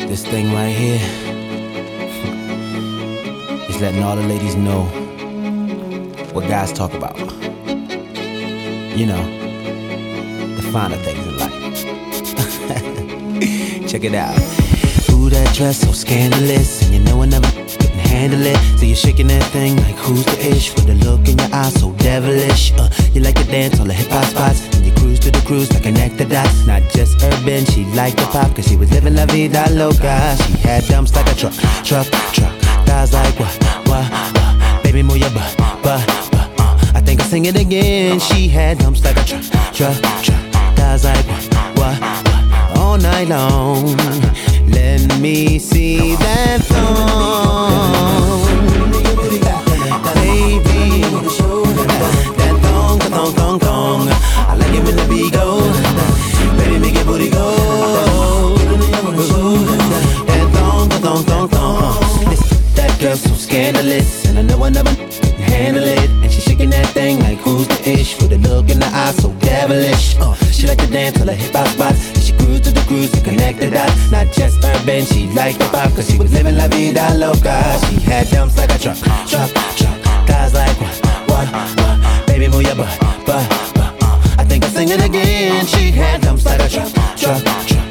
This thing right here is letting all the ladies know what guys talk about. You know, the finer things in life. Check it out. Ooh, that dress so scandalous, and you know I never couldn't handle it. So you're shaking that thing like who's the ish, with a look in your eyes so devilish. You like to dance on the hip hop spots, and you cruise to the cruise like connect the dots. Not just urban, she liked the pop, cause she was living la vida loca. She had dumps like a truck. Thighs like what? Baby, move your butt. I think I'll sing it again. She had dumps like a truck. Thighs like what? All night long. Let me see that thong, baby. That thong. I like it when the beat go. Baby, make your booty go. That thong. That girl so scandalous, and I know I never handle it. And she shaking that thing like who's the ish, with a look in the eye so devilish. She like to dance till her hip hop spots, and she cruise to the cruise to connect the dots. Not just urban, she liked the pop, cause she was living la vida loca. She had dumps like a truck. Thighs like what? Baby, move your butt. I think I'll sing it again. She had dumps like a truck.